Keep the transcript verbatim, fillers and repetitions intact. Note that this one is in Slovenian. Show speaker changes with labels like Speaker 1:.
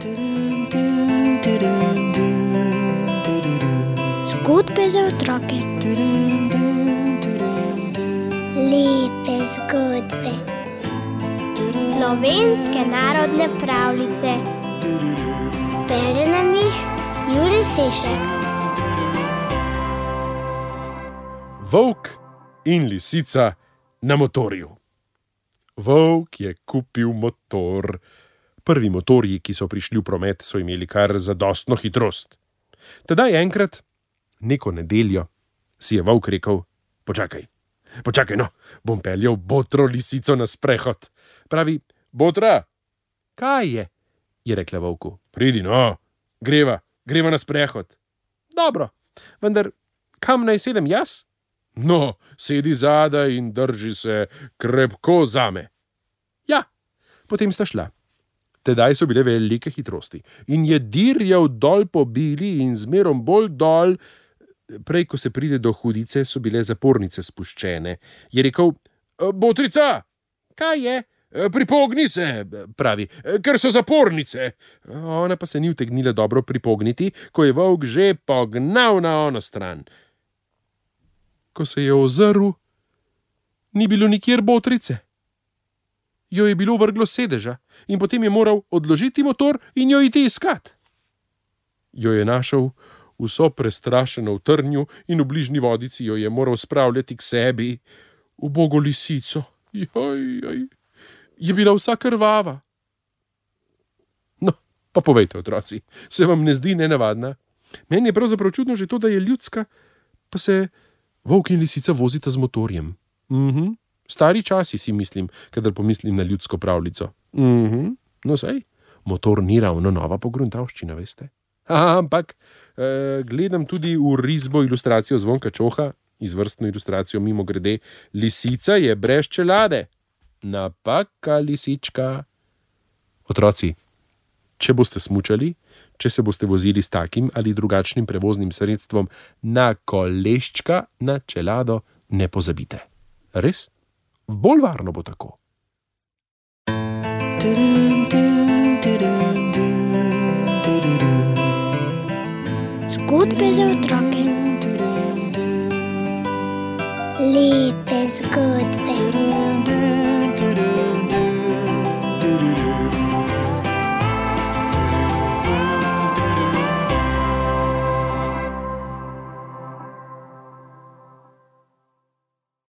Speaker 1: Zgodbe za otroke.
Speaker 2: Lepe zgodbe. Slovenske narodne pravljice. Bere nam jih Jure Sešek.
Speaker 3: Volk in lisica na motorju. Volk je kupil motor. Prvi motorji, ki so prišli v promet, so imeli kar zadostno hitrost. Tedaj enkrat, neko nedeljo, si je volk rekel: Počakaj, počakaj, no, bom peljal Botro lisico na sprehod. Pravi: Botra, kaj je? Je rekla volku. Pridi, no, greva, greva na sprehod. Dobro, vendar kam naj sedem jaz? No, sedi zadaj in drži se krepko zame. Ja, potem sta šla. Tedaj so bile velike hitrosti in je dirjal dol po bili in zmerom bolj dol. Prej, ko se pride do Hudice, so bile zapornice spuščene. Je rekel: Botrica, kaj je? Pripogni se, pravi, ker so zapornice. Ona pa se ni utegnila dobro pripogniti, ko je volk že pognal na ono stran. Ko se je ozrl, ni bilo nikjer Botrice. Jo je bilo vrglo sedeža in potem je moral odložiti motor in jo iti iskat. Jo je našel vso prestrašeno v trnju in v bližnji vodici jo je moral spravljati k sebi. Ubogo lisico, joj, joj, je bila vsa krvava. No, pa povejte, otroci, se vam ne zdi nenavadna? Meni je pravzaprav čudno že to, da je ljudska, pa se volk in lisica vozita z motorjem. Mhm. Stari časi, si mislim, kadar pomislim na ljudsko pravljico. Mhm. No sej, motor ni ravno nova pogruntavščina, veste. Aha, ampak eh, gledam tudi v risbo ilustracijo Zvonka Čoha, izvrstno ilustracijo mimogrede. Lisica je brez čelade. Napaka, lisička. Otroci, če boste smučali, če se boste vozili s takim ali drugačnim prevoznim sredstvom, na koleščka na čelado ne pozabite. Res? Bolj varno bo tako.
Speaker 1: Zgodbe za otroke.
Speaker 2: Lepe zgodbe.